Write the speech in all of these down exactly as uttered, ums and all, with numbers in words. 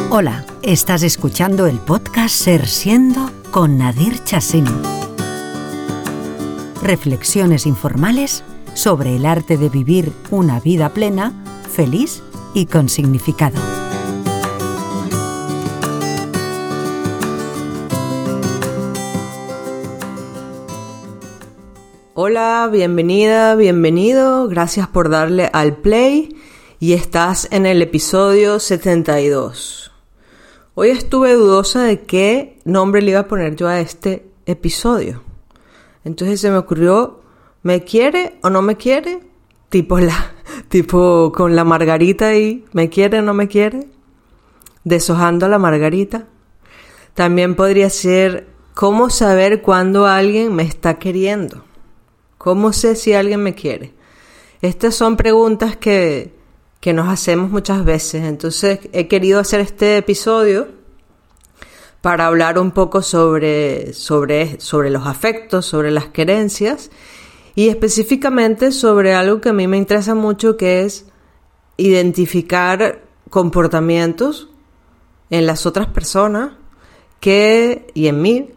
Hola, estás escuchando el podcast Ser Siendo con Nadir Chasini. Reflexiones informales sobre el arte de vivir una vida plena, feliz y con significado. Hola, bienvenida, bienvenido. Gracias por darle al play y estás en el episodio setenta y dos. Hoy estuve dudosa de qué nombre le iba a poner yo a este episodio. Entonces se me ocurrió, ¿me quiere o no me quiere? Tipo la, tipo con la margarita ahí, ¿me quiere o no me quiere? Deshojando la margarita. También podría ser, ¿cómo saber cuándo alguien me está queriendo? ¿Cómo sé si alguien me quiere? Estas son preguntas que, que nos hacemos muchas veces. Entonces he querido hacer este episodio para hablar un poco sobre, sobre, sobre los afectos, sobre las querencias y específicamente sobre algo que a mí me interesa mucho, que es identificar comportamientos en las otras personas que, y en mí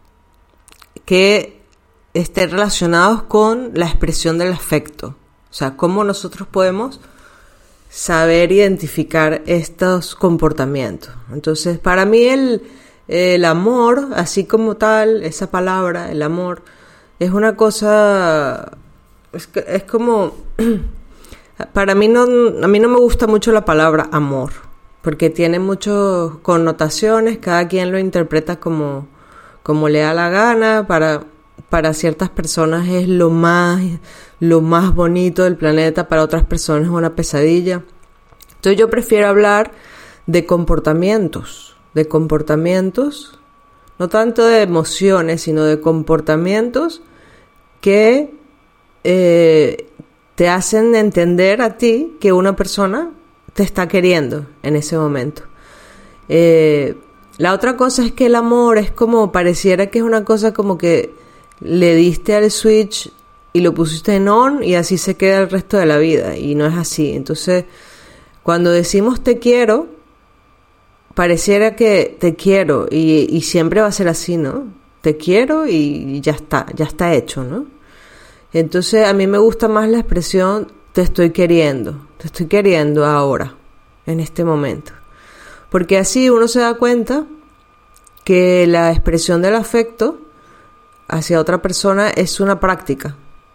que estén relacionados con la expresión del afecto. O sea, cómo nosotros podemos saber identificar estos comportamientos. Entonces, para mí el, el amor, así como tal, esa palabra, el amor, es una cosa, es, es como, para mí no, a mí no me gusta mucho la palabra amor, porque tiene muchas connotaciones, cada quien lo interpreta como, como le da la gana. Para Para ciertas personas es lo más, lo más bonito del planeta, para otras personas es una pesadilla. Entonces yo prefiero hablar de comportamientos, de comportamientos, no tanto de emociones, sino de comportamientos que eh, te hacen entender a ti que una persona te está queriendo en ese momento. Eh, la otra cosa es que el amor es como, pareciera que es una cosa como que le diste al switch y lo pusiste en on y así se queda el resto de la vida, y no es así. Entonces, cuando decimos te quiero, pareciera que te quiero y, y siempre va a ser así, ¿no? Te quiero y ya está, ya está hecho, ¿no? Entonces, a mí me gusta más la expresión te estoy queriendo, te estoy queriendo ahora, en este momento. Porque así uno se da cuenta que la expresión del afecto hacia otra persona es una práctica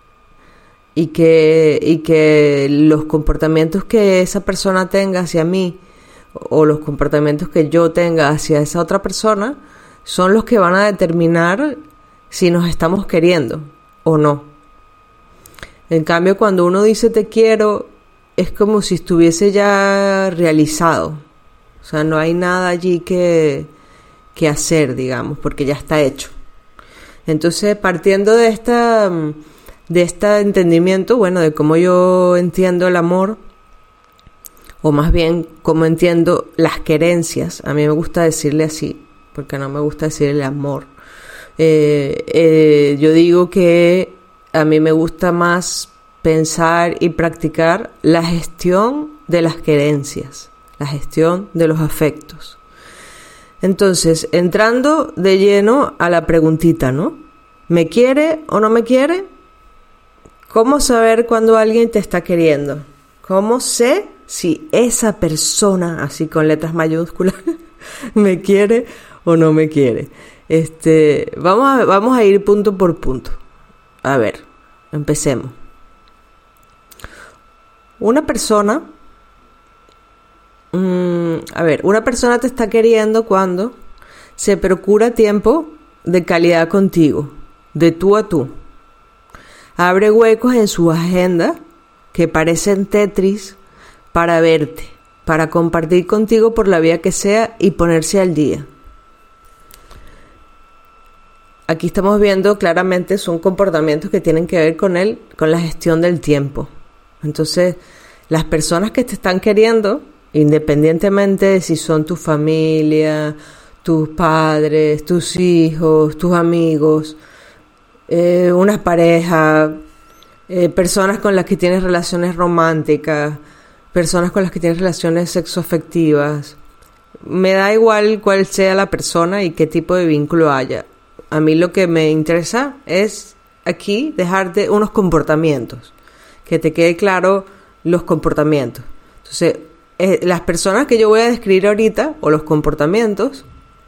y que, y que los comportamientos que esa persona tenga hacia mí o los comportamientos que yo tenga hacia esa otra persona son los que van a determinar si nos estamos queriendo o no. En cambio, cuando uno dice te quiero, es como si estuviese ya realizado. O sea, no hay nada allí que, que hacer, digamos, porque ya está hecho. Entonces, partiendo de esta, de este entendimiento, bueno, de cómo yo entiendo el amor, o más bien cómo entiendo las querencias, a mí me gusta decirle así, porque no me gusta decir el amor. Eh, eh, yo digo que a mí me gusta más pensar y practicar la gestión de las querencias, la gestión de los afectos. Entonces, entrando de lleno a la preguntita, ¿no? ¿Me quiere o no me quiere? ¿Cómo saber cuando alguien te está queriendo? ¿Cómo sé si esa persona, así con letras mayúsculas, me quiere o no me quiere? Este, vamos a, vamos a ir punto por punto. A ver, empecemos. Una persona... A ver, una persona te está queriendo cuando se procura tiempo de calidad contigo, de tú a tú. Abre huecos en su agenda que parecen Tetris para verte, para compartir contigo por la vía que sea y ponerse al día. Aquí estamos viendo claramente son comportamientos que tienen que ver con él, con la gestión del tiempo. Entonces, las personas que te están queriendo, independientemente de si son tu familia, tus padres, tus hijos, tus amigos, eh, una pareja, eh, personas con las que tienes relaciones románticas, personas con las que tienes relaciones sexoafectivas, me da igual cuál sea la persona y qué tipo de vínculo haya. A mí lo que me interesa es aquí dejarte unos comportamientos, que te quede claro los comportamientos. Entonces, eh, las personas que yo voy a describir ahorita, o los comportamientos,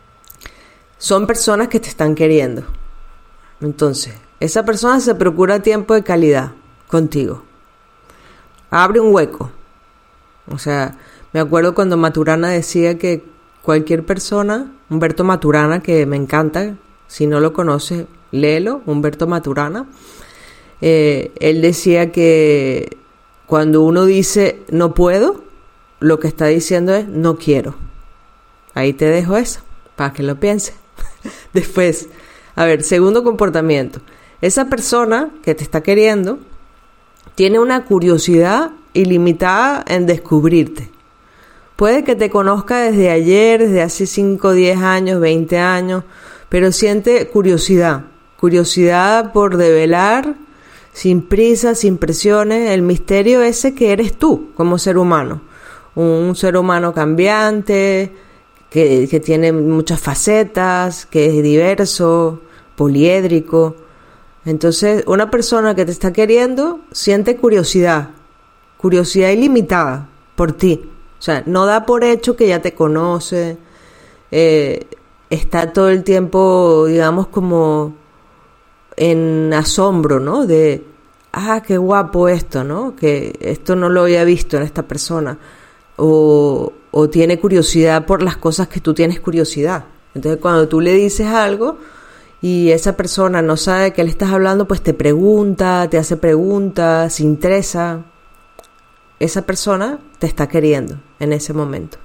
son personas que te están queriendo. Entonces, esa persona se procura tiempo de calidad contigo. Abre un hueco. O sea, me acuerdo cuando Maturana decía que cualquier persona, Humberto Maturana, que me encanta, si no lo conoces, léelo, Humberto Maturana. Eh, él decía que cuando uno dice no puedo, lo que está diciendo es no quiero. Ahí te dejo eso, para que lo pienses. Después, a ver, segundo comportamiento. Esa persona que te está queriendo tiene una curiosidad ilimitada en descubrirte. Puede que te conozca desde ayer, desde hace cinco, diez años, veinte años, pero siente curiosidad. Curiosidad por develar, sin prisa, sin presiones, el misterio ese que eres tú como ser humano. Un ser humano cambiante, que, que tiene muchas facetas, que es diverso, poliédrico. Entonces, una persona que te está queriendo siente curiosidad, curiosidad ilimitada por ti. O sea, no da por hecho que ya te conoce, eh, está todo el tiempo, digamos, como en asombro, ¿no? De, ah, qué guapo esto, ¿no? Que esto no lo había visto en esta persona. O, o tiene curiosidad por las cosas que tú tienes curiosidad. Entonces, cuando tú le dices algo y esa persona no sabe de qué le estás hablando, pues te pregunta, te hace preguntas, se interesa. Esa persona te está queriendo en ese momento.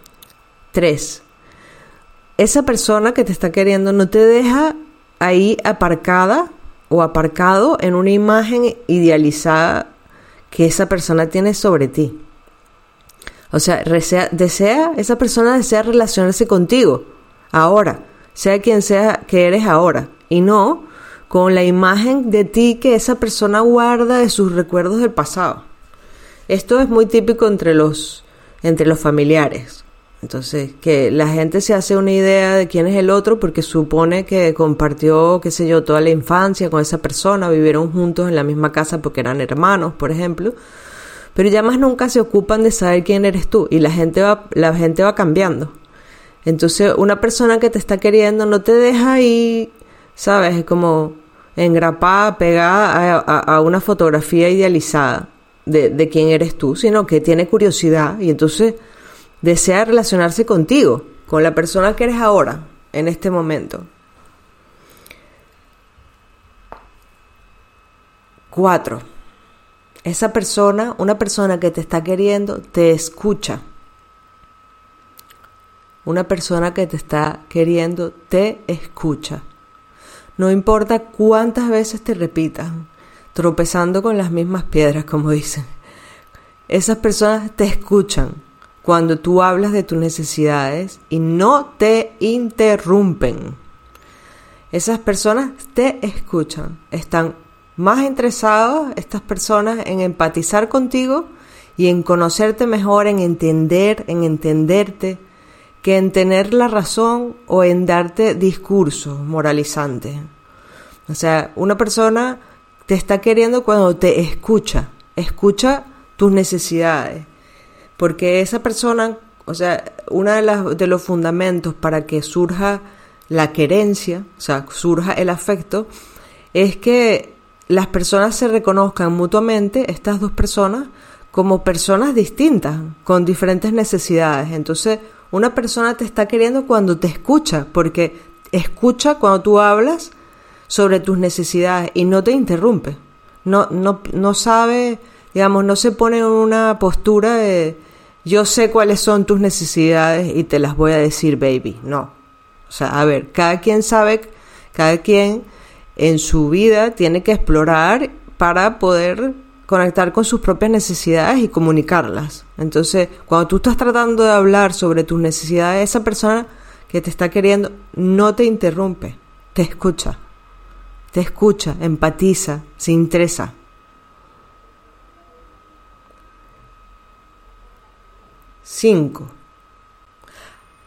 Tres, esa persona que te está queriendo no te deja ahí aparcada o aparcado en una imagen idealizada que esa persona tiene sobre ti. O sea, desea, desea, esa persona desea relacionarse contigo ahora, sea quien sea que eres ahora, y no con la imagen de ti que esa persona guarda de sus recuerdos del pasado. Esto es muy típico entre los, entre los familiares. Entonces, que la gente se hace una idea de quién es el otro porque supone que compartió, qué sé yo, toda la infancia con esa persona, vivieron juntos en la misma casa porque eran hermanos, por ejemplo, pero ya más nunca se ocupan de saber quién eres tú y la gente va, la gente va cambiando. Entonces, una persona que te está queriendo no te deja ahí, ¿sabes? Como engrapada, pegada a, a, a una fotografía idealizada de, de quién eres tú, sino que tiene curiosidad y entonces desea relacionarse contigo, con la persona que eres ahora, en este momento. Cuatro. Esa persona, una persona que te está queriendo, te escucha. Una persona que te está queriendo, te escucha. No importa cuántas veces te repitan, tropezando con las mismas piedras, como dicen. Esas personas te escuchan cuando tú hablas de tus necesidades y no te interrumpen. Esas personas te escuchan. Están más interesados, estas personas, en empatizar contigo y en conocerte mejor, en entender, en entenderte, que en tener la razón o en darte discursos moralizantes. O sea, una persona te está queriendo cuando te escucha, escucha tus necesidades. Porque esa persona, o sea, uno de, las, de los fundamentos para que surja la querencia, o sea, surja el afecto, es que las personas se reconozcan mutuamente, estas dos personas, como personas distintas, con diferentes necesidades. Entonces, una persona te está queriendo cuando te escucha, porque escucha cuando tú hablas sobre tus necesidades y no te interrumpe. No, no, no sabe, digamos, no se pone en una postura de yo sé cuáles son tus necesidades y te las voy a decir, baby. No. O sea, a ver, cada quien sabe, cada quien en su vida tiene que explorar para poder conectar con sus propias necesidades y comunicarlas. Entonces, cuando tú estás tratando de hablar sobre tus necesidades, esa persona que te está queriendo no te interrumpe, te escucha. Te escucha, empatiza, se interesa. Cinco.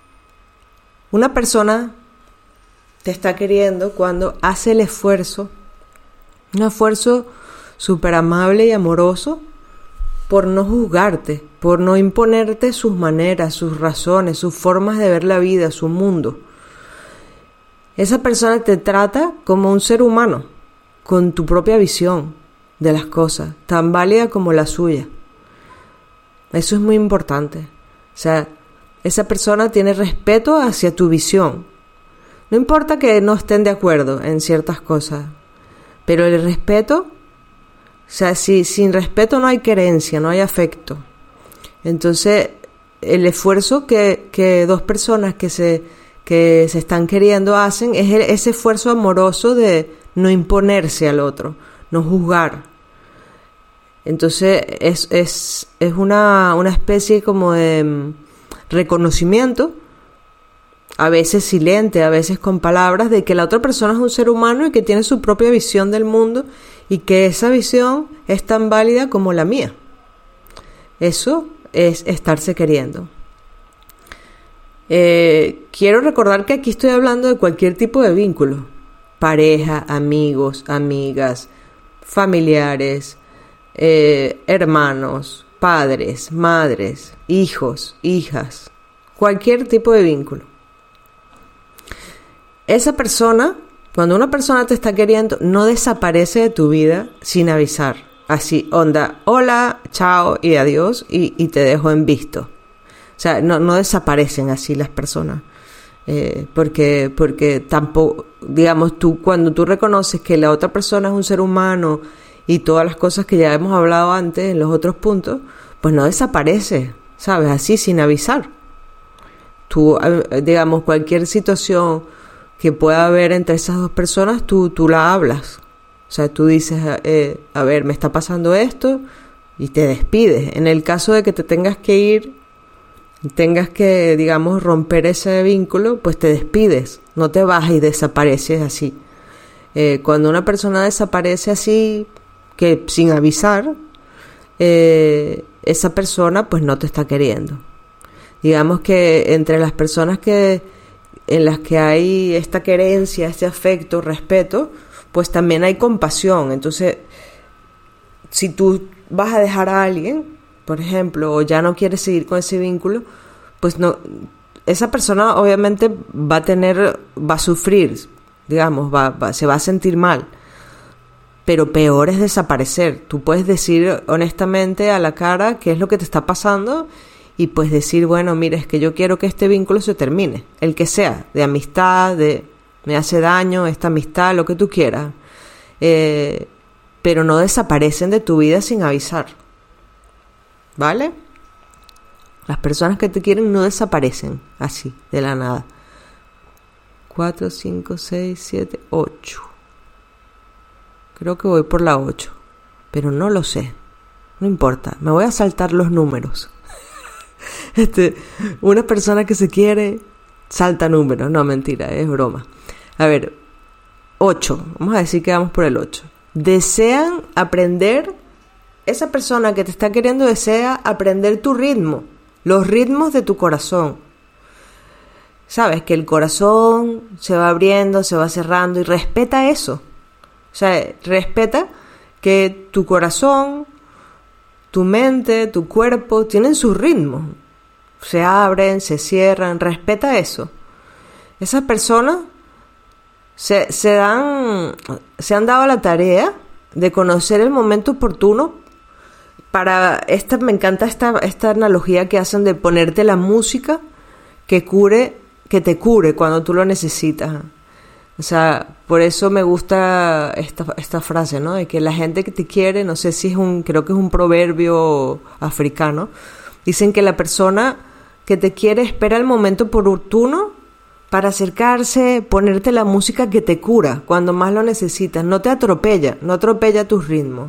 Una persona te está queriendo cuando hace el esfuerzo, un esfuerzo súper amable y amoroso, por no juzgarte, por no imponerte sus maneras, sus razones, sus formas de ver la vida, su mundo. Esa persona te trata como un ser humano, con tu propia visión de las cosas, tan válida como la suya. Eso es muy importante. O sea, esa persona tiene respeto hacia tu visión. No importa que no estén de acuerdo en ciertas cosas, pero el respeto, o sea, si, sin respeto no hay querencia, no hay afecto. Entonces, el esfuerzo que, que dos personas que se, que se están queriendo hacen es el, ese esfuerzo amoroso de no imponerse al otro, no juzgar. Entonces, es, es, es una, una especie como de reconocimiento, a veces silente, a veces con palabras, de que la otra persona es un ser humano y que tiene su propia visión del mundo y que esa visión es tan válida como la mía. Eso es estarse queriendo. Eh, quiero recordar que aquí estoy hablando de cualquier tipo de vínculo: pareja, amigos, amigas, familiares, eh, hermanos, padres, madres, hijos, hijas, cualquier tipo de vínculo. Esa persona, cuando una persona te está queriendo, no desaparece de tu vida sin avisar. Así, onda, hola, chao y adiós, y, y te dejo en visto. O sea, no, no desaparecen así las personas. Eh, porque, porque tampoco, digamos, tú, cuando tú reconoces que la otra persona es un ser humano y todas las cosas que ya hemos hablado antes en los otros puntos, pues no desaparece, ¿sabes? Así, sin avisar. Tú, digamos, cualquier situación que pueda haber entre esas dos personas, tú, tú la hablas. O sea, tú dices, eh, a ver, me está pasando esto, y te despides. En el caso de que te tengas que ir, tengas que, digamos, romper ese vínculo, pues te despides. No te vas y desapareces así. Eh, cuando una persona desaparece así, que sin avisar, eh, esa persona pues no te está queriendo. Digamos que entre las personas que en las que hay esta querencia, este afecto, respeto, pues también hay compasión. Entonces, si tú vas a dejar a alguien, por ejemplo, o ya no quieres seguir con ese vínculo, pues no, esa persona obviamente va a tener, va a sufrir, digamos, va, va, se va a sentir mal. Pero peor es desaparecer. Tú puedes decir honestamente a la cara qué es lo que te está pasando y pues decir, bueno, mira, es que yo quiero que este vínculo se termine, el que sea, de amistad, de me hace daño esta amistad, lo que tú quieras, eh, pero no desaparecen de tu vida sin avisar, ¿vale? Las personas que te quieren no desaparecen así, de la nada. Cuatro, cinco, seis, siete, ocho. Creo que voy por la ocho, pero no lo sé, no importa, me voy a saltar los números. Este, una persona que se quiere salta números, no, mentira, es broma. A ver, ocho, vamos a decir que vamos por el ocho. Desean aprender, esa persona que te está queriendo desea aprender tu ritmo, los ritmos de tu corazón. Sabes que el corazón se va abriendo, se va cerrando y respeta eso. O sea, respeta que tu corazón, tu mente, tu cuerpo tienen sus ritmos. Se abren, se cierran, respeta eso. Esas personas se, se dan, se han dado la tarea de conocer el momento oportuno para, esta, me encanta esta, esta analogía que hacen de ponerte la música que cure, que te cure cuando tú lo necesitas. O sea, por eso me gusta esta, esta frase, ¿no? De que la gente que te quiere, no sé si es un, creo que es un proverbio africano, dicen que la persona que te quiere espera el momento oportuno para acercarse, ponerte la música que te cura cuando más lo necesitas. No te atropella, no atropella tus ritmos.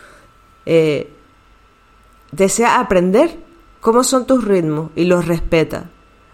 Eh, desea aprender cómo son tus ritmos y los respeta.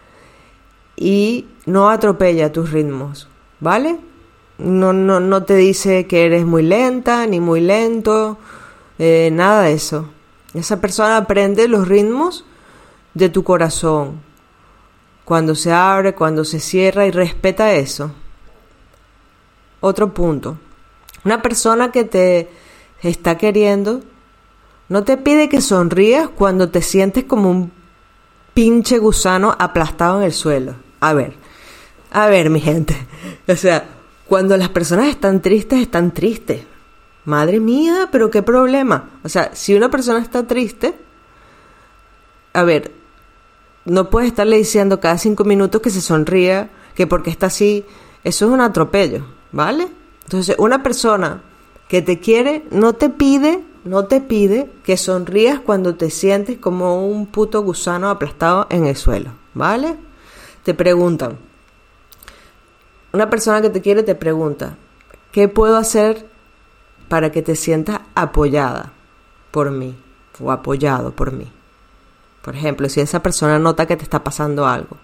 Y no atropella tus ritmos, ¿vale? No, no, no te dice que eres muy lenta ni muy lento, eh, nada de eso. Esa persona aprende los ritmos de tu corazón, cuando se abre, cuando se cierra, y respeta eso. Otro punto. Una persona que te está queriendo no te pide que sonrías cuando te sientes como un pinche gusano aplastado en el suelo. A ver, a ver, mi gente. O sea, cuando las personas están tristes, están tristes. Madre mía, pero qué problema. O sea, si una persona está triste, a ver, no puedes estarle diciendo cada cinco minutos que se sonría, que porque está así. Eso es un atropello, ¿vale? Entonces, una persona que te quiere no te pide, no te pide que sonrías cuando te sientes como un puto gusano aplastado en el suelo, ¿vale? Te preguntan, una persona que te quiere te pregunta, ¿qué puedo hacer para que te sientas apoyada por mí o apoyado por mí? Por ejemplo, si esa persona nota que te está pasando algo,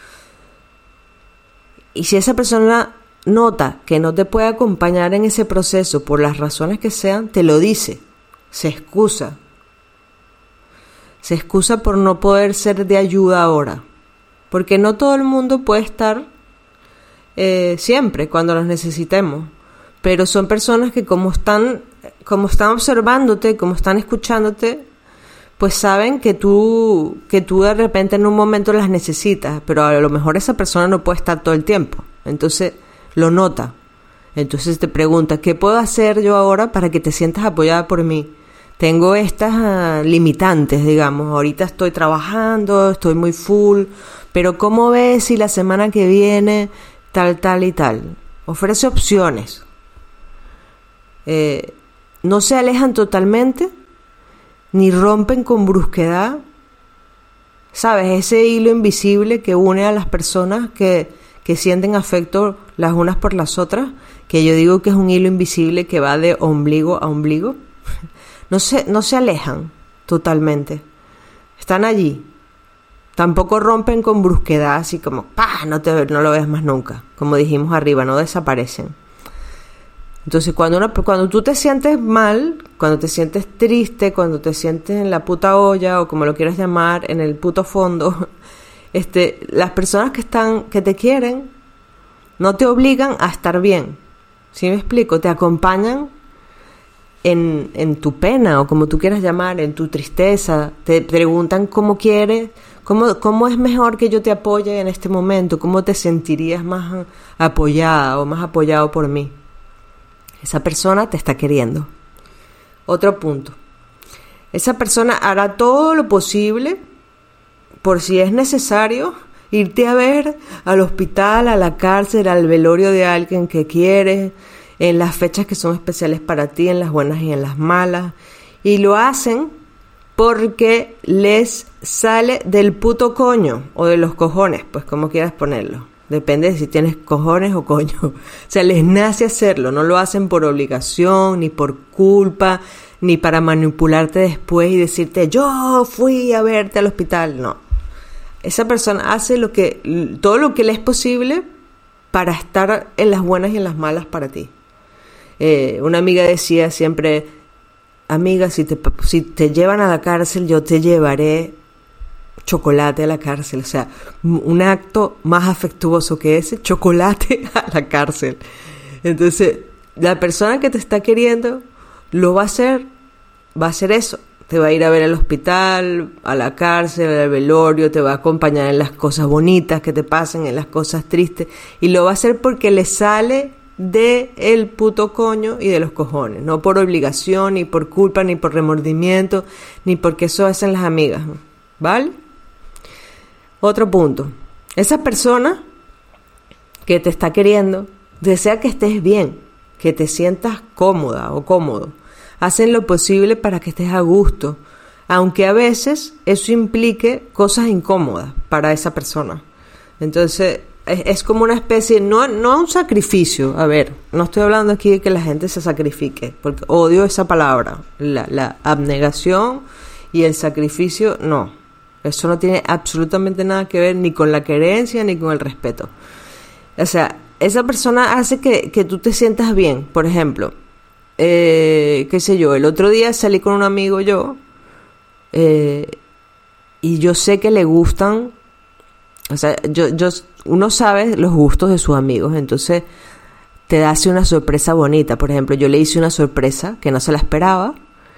y si esa persona nota que no te puede acompañar en ese proceso por las razones que sean, te lo dice, se excusa. Se excusa por no poder ser de ayuda ahora. Porque no todo el mundo puede estar eh, siempre cuando los necesitemos. Pero son personas que como están, como están observándote, como están escuchándote, pues saben que tú, que tú de repente en un momento las necesitas, pero a lo mejor esa persona no puede estar todo el tiempo. Entonces lo nota. Entonces te pregunta, ¿qué puedo hacer yo ahora para que te sientas apoyada por mí? Tengo estas uh, limitantes, digamos. Ahorita estoy trabajando, estoy muy full, pero ¿cómo ves si la semana que viene tal, tal y tal? Ofrece opciones. Eh, no se alejan totalmente, ni rompen con brusquedad. ¿Sabes? Ese hilo invisible que une a las personas que que sienten afecto las unas por las otras, que yo digo que es un hilo invisible que va de ombligo a ombligo, no se, no se alejan totalmente, están allí, tampoco rompen con brusquedad, así como, ¡pah!, no, te, no lo ves más nunca, como dijimos arriba, no desaparecen. Entonces cuando, una, cuando tú te sientes mal, cuando te sientes triste, cuando te sientes en la puta olla, o como lo quieras llamar, en el puto fondo, Este, las personas que están, que te quieren, no te obligan a estar bien. ¿Sí me explico? Te acompañan en, en tu pena, o como tú quieras llamar, en tu tristeza. Te preguntan cómo quieres, cómo, cómo es mejor que yo te apoye en este momento, cómo te sentirías más apoyada o más apoyado por mí. Esa persona te está queriendo. Otro punto. Esa persona hará todo lo posible por si es necesario, irte a ver al hospital, a la cárcel, al velorio de alguien que quieres, en las fechas que son especiales para ti, en las buenas y en las malas. Y lo hacen porque les sale del puto coño, o de los cojones, pues como quieras ponerlo. Depende de si tienes cojones o coño. O sea, les nace hacerlo, no lo hacen por obligación, ni por culpa, ni para manipularte después y decirte, yo fui a verte al hospital, no. Esa persona hace lo que, todo lo que le es posible para estar en las buenas y en las malas para ti. Eh, una amiga decía siempre, amiga, si te, si te llevan a la cárcel, yo te llevaré chocolate a la cárcel. O sea, un acto más afectuoso que ese, chocolate a la cárcel. Entonces, la persona que te está queriendo lo va a hacer, va a hacer eso. Te va a ir a ver al hospital, a la cárcel, al velorio, te va a acompañar en las cosas bonitas que te pasen, en las cosas tristes, y lo va a hacer porque le sale de el puto coño y de los cojones, no por obligación, ni por culpa, ni por remordimiento, ni porque eso hacen las amigas, ¿vale? Otro punto. Esa persona que te está queriendo desea que estés bien, que te sientas cómoda o cómodo. Hacen lo posible para que estés a gusto, aunque a veces eso implique cosas incómodas para esa persona. Entonces, es, es como una especie, no, no un sacrificio. A ver, no estoy hablando aquí de que la gente se sacrifique, porque odio esa palabra. La, la abnegación y el sacrificio, no. Eso no tiene absolutamente nada que ver ni con la querencia ni con el respeto. O sea, esa persona hace que, que tú te sientas bien. Por ejemplo, Eh, qué sé yo, el otro día salí con un amigo yo eh, y yo sé que le gustan O sea, yo, yo, uno sabe los gustos de sus amigos, entonces te hace una sorpresa bonita. Por ejemplo, yo le hice una sorpresa que no se la esperaba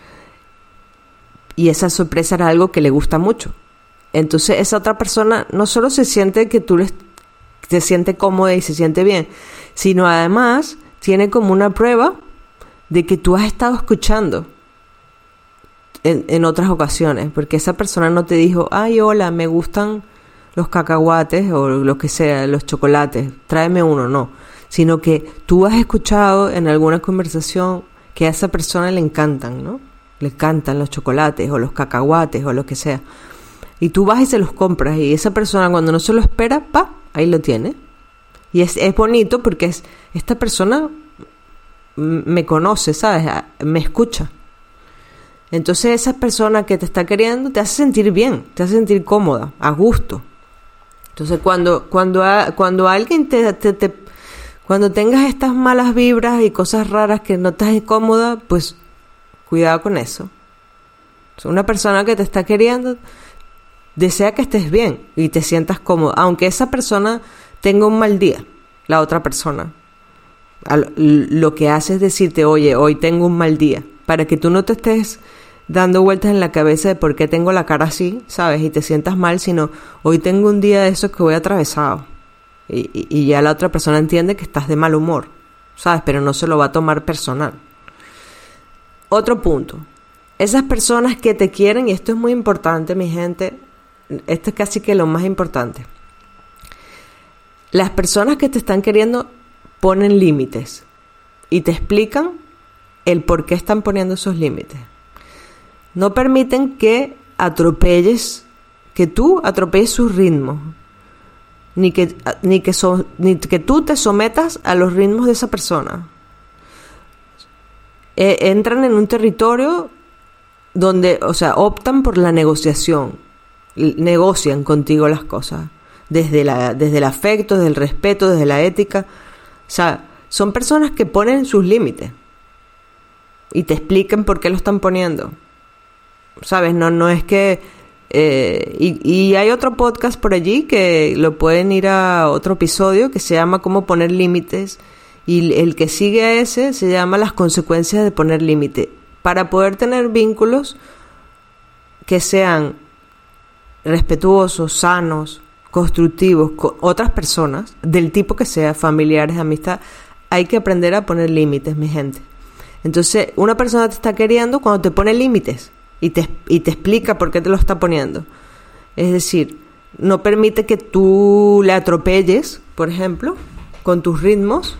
y esa sorpresa era algo que le gusta mucho. Entonces esa otra persona no solo se siente que tú les, se siente cómoda y se siente bien, sino además tiene como una prueba de que tú has estado escuchando en, en otras ocasiones, porque esa persona no te dijo, ay, hola, me gustan los cacahuates o lo que sea, los chocolates, tráeme uno, no, sino que tú has escuchado en alguna conversación que a esa persona le encantan, ¿no? Le encantan los chocolates o los cacahuates o lo que sea. Y tú vas y se los compras y esa persona cuando no se lo espera, pa, ahí lo tiene. Y es, es bonito porque es, esta persona me conoce, ¿sabes? Me escucha. Entonces esa persona que te está queriendo te hace sentir bien, te hace sentir cómoda, a gusto. Entonces cuando cuando a, cuando alguien te, te, te cuando tengas estas malas vibras y cosas raras que no estás cómoda, pues cuidado con eso. O sea, una persona que te está queriendo desea que estés bien y te sientas cómodo, aunque esa persona tenga un mal día, la otra persona. Lo que hace es decirte, oye, hoy tengo un mal día, para que tú no te estés dando vueltas en la cabeza de por qué tengo la cara así, ¿sabes? Y te sientas mal, sino hoy tengo un día de esos que voy atravesado. Y, y, y ya la otra persona entiende que estás de mal humor, ¿sabes? Pero no se lo va a tomar personal. Otro punto. Esas personas que te quieren, y esto es muy importante, mi gente, esto es casi que lo más importante. Las personas que te están queriendo ponen límites y te explican el por qué están poniendo esos límites. No permiten que atropelles, que tú atropelles sus ritmos, ni que, ni que, so, ni que tú te sometas a los ritmos de esa persona. Eh, entran en un territorio donde, o sea, optan por la negociación, negocian contigo las cosas, desde, la, desde el afecto, desde el respeto, desde la ética. O sea, son personas que ponen sus límites y te explican por qué lo están poniendo. ¿Sabes? No, no es que... Eh, y, y hay otro podcast por allí que lo pueden ir a otro episodio que se llama Cómo poner límites, y el que sigue a ese se llama Las consecuencias de poner límite. Para poder tener vínculos que sean respetuosos, sanos, constructivos con otras personas, del tipo que sea, familiares, amistad, hay que aprender a poner límites, mi gente. Entonces, una persona te está queriendo cuando te pone límites y te, y te explica por qué te lo está poniendo. Es decir, no permite que tú le atropelles, por ejemplo, con tus ritmos,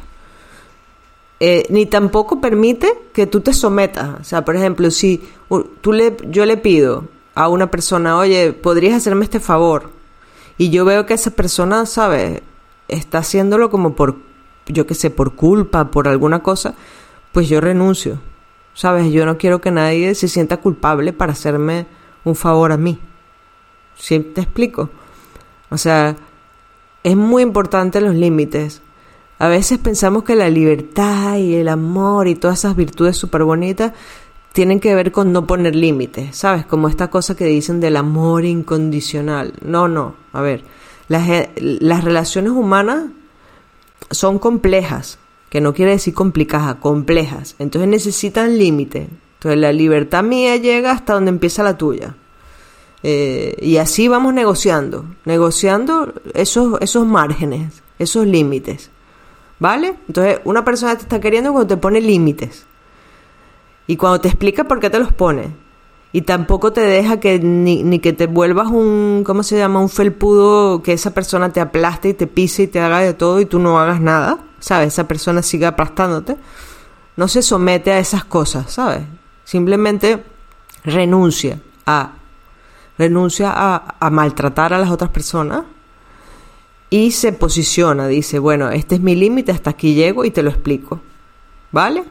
eh, ni tampoco permite que tú te sometas. O sea, por ejemplo, si uh, tú le, yo le pido a una persona, oye, ¿podrías hacerme este favor? Y yo veo que esa persona, ¿sabes?, está haciéndolo como por, yo qué sé, por culpa, por alguna cosa, pues yo renuncio, ¿sabes? Yo no quiero que nadie se sienta culpable para hacerme un favor a mí. ¿Sí te explico? O sea, es muy importante los límites. A veces pensamos que la libertad y el amor y todas esas virtudes súper bonitas tienen que ver con no poner límites, ¿sabes? Como esta cosa que dicen del amor incondicional. No, no. A ver, las, las relaciones humanas son complejas, que no quiere decir complicadas, complejas. Entonces necesitan límites. Entonces la libertad mía llega hasta donde empieza la tuya. Eh, y así vamos negociando, negociando esos, esos márgenes, esos límites. ¿Vale? Entonces una persona te está queriendo cuando te pone límites. Y cuando te explica por qué te los pone. Y tampoco te deja que ni, ni que te vuelvas un, ¿cómo se llama?, un felpudo, que esa persona te aplaste y te pise y te haga de todo y tú no hagas nada, ¿sabes? Esa persona sigue aplastándote. No se somete a esas cosas, ¿sabes? Simplemente renuncia a, renuncia a, a maltratar a las otras personas y se posiciona, dice, bueno, este es mi límite, hasta aquí llego y te lo explico. ¿Vale?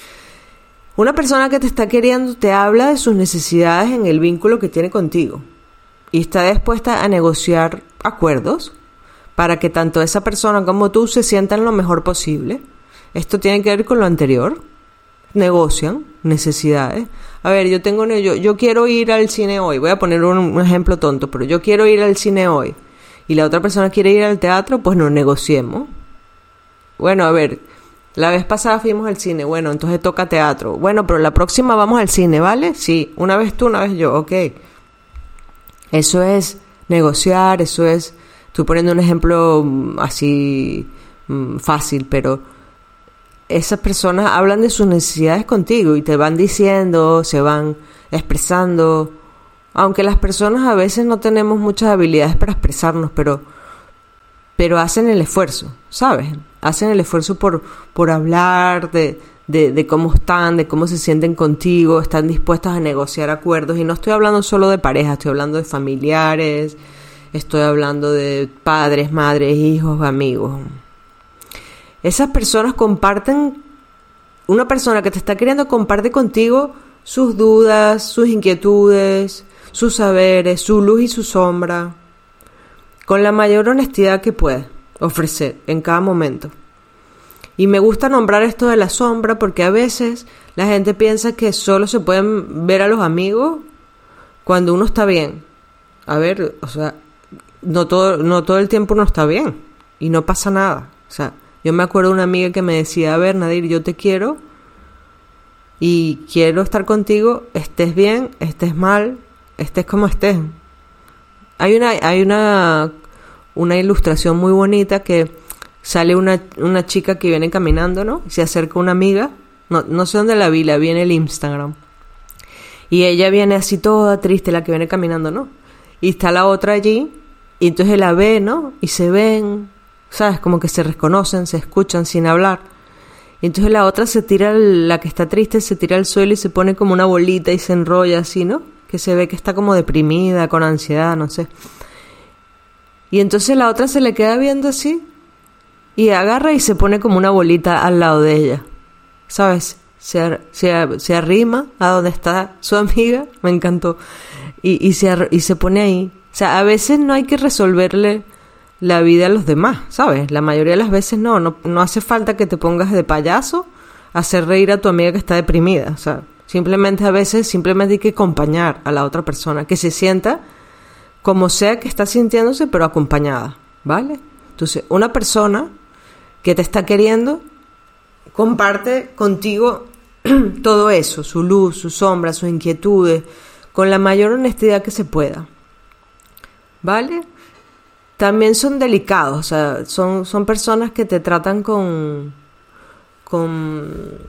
Una persona que te está queriendo te habla de sus necesidades en el vínculo que tiene contigo y está dispuesta a negociar acuerdos para que tanto esa persona como tú se sientan lo mejor posible. Esto tiene que ver con lo anterior. Negocian necesidades. A ver, yo tengo yo, yo quiero ir al cine hoy. Voy a poner un, un ejemplo tonto, pero yo quiero ir al cine hoy. y la otra persona quiere ir al teatro, pues no negociemos. Bueno, a ver, la vez pasada fuimos al cine, bueno, entonces toca teatro. Bueno, pero la próxima vamos al cine, ¿vale? Sí, una vez tú, una vez yo, ok. Eso es negociar, eso es... Estoy poniendo un ejemplo así fácil, pero esas personas hablan de sus necesidades contigo y te van diciendo, se van expresando. Aunque las personas a veces no tenemos muchas habilidades para expresarnos, pero, pero hacen el esfuerzo, ¿sabes? Hacen el esfuerzo por, por hablar de, de, de cómo están, de cómo se sienten contigo, están dispuestos a negociar acuerdos. Y no estoy hablando solo de pareja, estoy hablando de familiares, estoy hablando de padres, madres, hijos, amigos. Esas personas comparten, una persona que te está queriendo comparte contigo sus dudas, sus inquietudes, sus saberes, su luz y su sombra, con la mayor honestidad que puede ofrecer en cada momento. Y me gusta nombrar esto de la sombra porque a veces la gente piensa que solo se pueden ver a los amigos cuando uno está bien. A ver, o sea, no todo, no todo el tiempo uno está bien y no pasa nada. O sea, yo me acuerdo de una amiga que me decía, a ver, Nadir, yo te quiero y quiero estar contigo, estés bien, estés mal, estés como estés. Hay una, hay una, una ilustración muy bonita que sale una, una chica que viene caminando, ¿no? Y se acerca una amiga, no, no sé dónde la vi, la vi en el Instagram. Y ella viene así toda triste, la que viene caminando, ¿no? Y está la otra allí, y entonces la ve, ¿no? Y se ven, ¿sabes? Como que se reconocen, se escuchan sin hablar. Y entonces la otra se tira, la que está triste, se tira al suelo y se pone como una bolita y se enrolla así, ¿no? Que se ve que está como deprimida, con ansiedad, no sé. Y entonces la otra se le queda viendo así y agarra y se pone como una bolita al lado de ella, ¿sabes? Se, se, se arrima a donde está su amiga, me encantó, y, y, se, y se pone ahí. O sea, a veces no hay que resolverle la vida a los demás, ¿sabes? La mayoría de las veces no, no, no hace falta que te pongas de payaso a hacer reír a tu amiga que está deprimida, o sea, simplemente a veces simplemente hay que acompañar a la otra persona, que se sienta como sea que está sintiéndose, pero acompañada, ¿vale? Entonces, una persona que te está queriendo comparte contigo todo eso, su luz, su sombra, sus inquietudes, con la mayor honestidad que se pueda, ¿vale? También son delicados, o sea, son, son personas que te tratan con, con,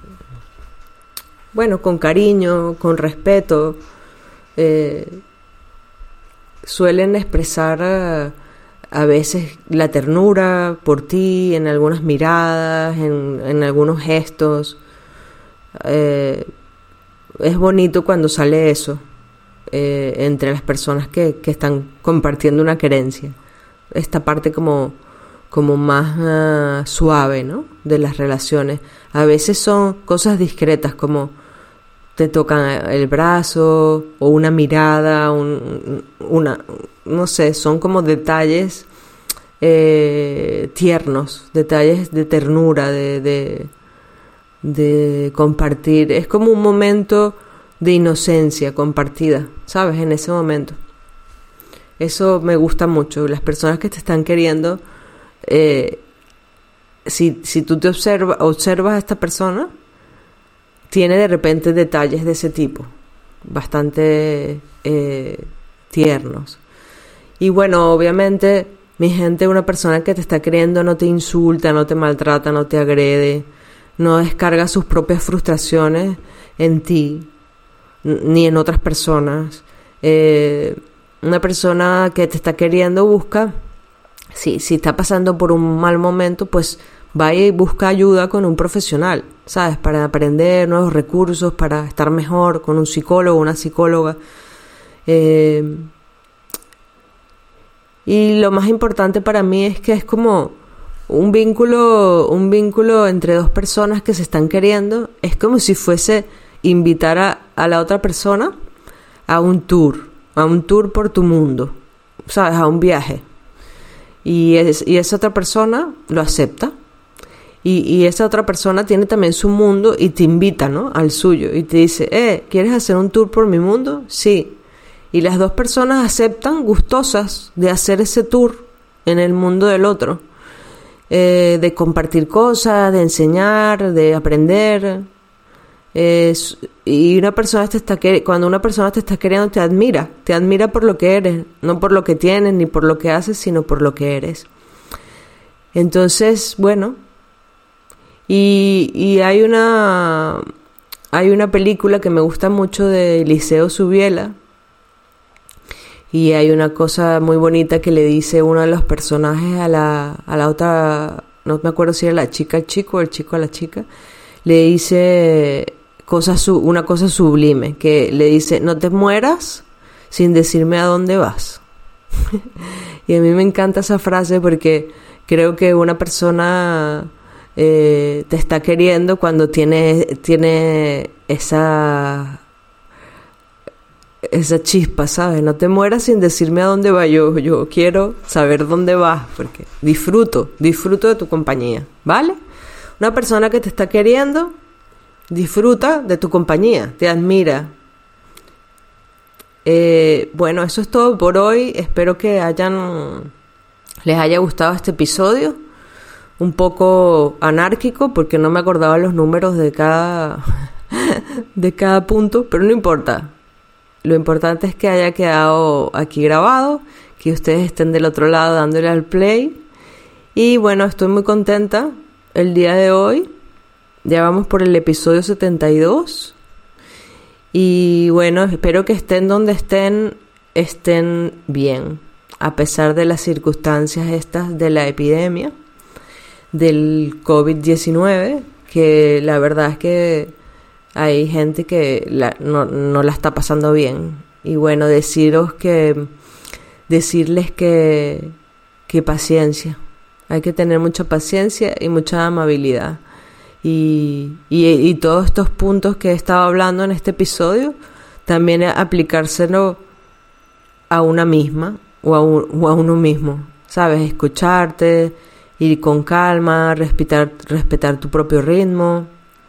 bueno, con cariño, con respeto, eh, suelen expresar a, a veces la ternura por ti en algunas miradas, en, en algunos gestos. Eh, es bonito cuando sale eso eh, entre las personas que, que están compartiendo una querencia. Esta parte como, como más uh, suave, ¿no? De las relaciones. A veces son cosas discretas como te tocan el brazo o una mirada, un, una, no sé, son como detalles eh, tiernos, detalles de ternura, de, de, de compartir. Es como un momento de inocencia compartida, ¿sabes? En ese momento. Eso me gusta mucho. Las personas que te están queriendo, eh, si, si tú te observa, observas a esta persona, tiene de repente detalles de ese tipo, bastante eh, tiernos. Y bueno, obviamente, mi gente, una persona que te está queriendo no te insulta, no te maltrata, no te agrede, no descarga sus propias frustraciones en ti, ni en otras personas. Eh, una persona que te está queriendo busca, si, si está pasando por un mal momento, pues vaya y busca ayuda con un profesional, ¿sabes? Para aprender nuevos recursos, para estar mejor, con un psicólogo, una psicóloga. Eh, y lo más importante para mí es que es como un vínculo, un vínculo entre dos personas que se están queriendo. Es como si fuese invitar a, a la otra persona a un tour, a un tour por tu mundo, ¿sabes? A un viaje. Y, es, y esa otra persona lo acepta. Y, y esa otra persona tiene también su mundo y te invita, ¿no? Al suyo. Y te dice, eh, ¿quieres hacer un tour por mi mundo? Sí. Y las dos personas aceptan gustosas de hacer ese tour en el mundo del otro, eh, de compartir cosas, de enseñar, de aprender. Es, y una persona te está cuando una persona te está queriendo, te admira, te admira por lo que eres, no por lo que tienes ni por lo que haces, sino por lo que eres. Entonces, bueno, y, y hay una hay una película que me gusta mucho de Eliseo Subiela, y hay una cosa muy bonita que le dice uno de los personajes a la a la otra, no me acuerdo si era la chica al chico o el chico a la chica, le dice cosas, una cosa sublime, que le dice: no te mueras sin decirme a dónde vas. Y a mí me encanta esa frase, porque creo que una persona eh, te está queriendo cuando tiene, tiene esa, esa chispa, ¿sabes? No te mueras sin decirme a dónde va. Yo, yo quiero saber dónde vas, porque disfruto, disfruto de tu compañía, ¿vale? Una persona que te está queriendo disfruta de tu compañía, te admira. Eh, bueno, eso es todo por hoy. Espero que hayan les haya gustado este episodio, un poco anárquico porque no me acordaba los números de cada de cada punto, pero no importa. Lo importante es que haya quedado aquí grabado, que ustedes estén del otro lado dándole al play. Y bueno, estoy muy contenta el día de hoy. Ya vamos por el episodio setenta y dos. Y bueno, espero que estén donde estén, estén bien, a pesar de las circunstancias estas de la epidemia del covid diecinueve, que la verdad es que hay gente que la, no, no la está pasando bien. Y bueno, deciros que decirles que, que paciencia, hay que tener mucha paciencia y mucha amabilidad. Y, y, y todos estos puntos que he estado hablando en este episodio, también aplicárselo a una misma o a, un, o a uno mismo, ¿sabes? Escucharte, ir con calma, respetar, respetar tu propio ritmo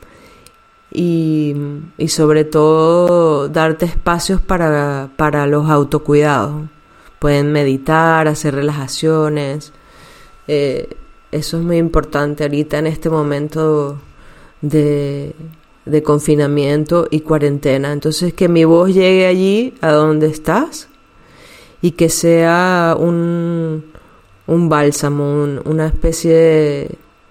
y, y sobre todo darte espacios para, para los autocuidados. Pueden meditar, hacer relajaciones. Eh, Eso es muy importante ahorita en este momento de, de confinamiento y cuarentena. Entonces, que mi voz llegue allí a donde estás y que sea un, un bálsamo, un, una especie de,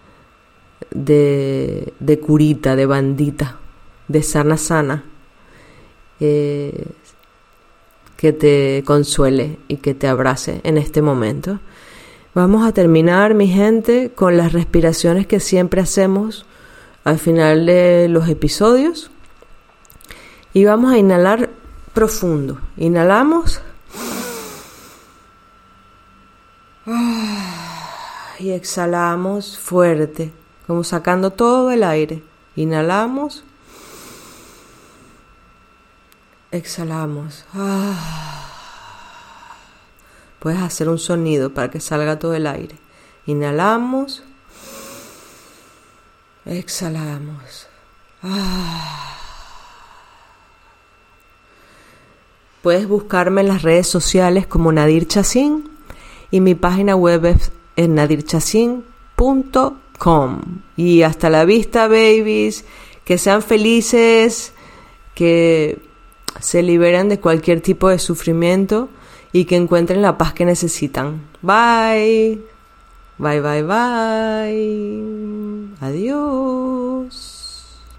de, de curita, de bandita, de sana sana, eh, que te consuele y que te abrace en este momento. Vamos a terminar, mi gente, con las respiraciones que siempre hacemos al final de los episodios. Y vamos a inhalar profundo. Inhalamos. Y exhalamos fuerte, como sacando todo el aire. Inhalamos. Exhalamos. Puedes hacer un sonido para que salga todo el aire. Inhalamos. Exhalamos. Ah. Puedes buscarme en las redes sociales como Nadir Chacín y mi página web es en nadir chacín punto com. Y hasta la vista, babies. Que sean felices, que se liberen de cualquier tipo de sufrimiento y que encuentren la paz que necesitan. Bye. Bye, bye, bye. Adiós.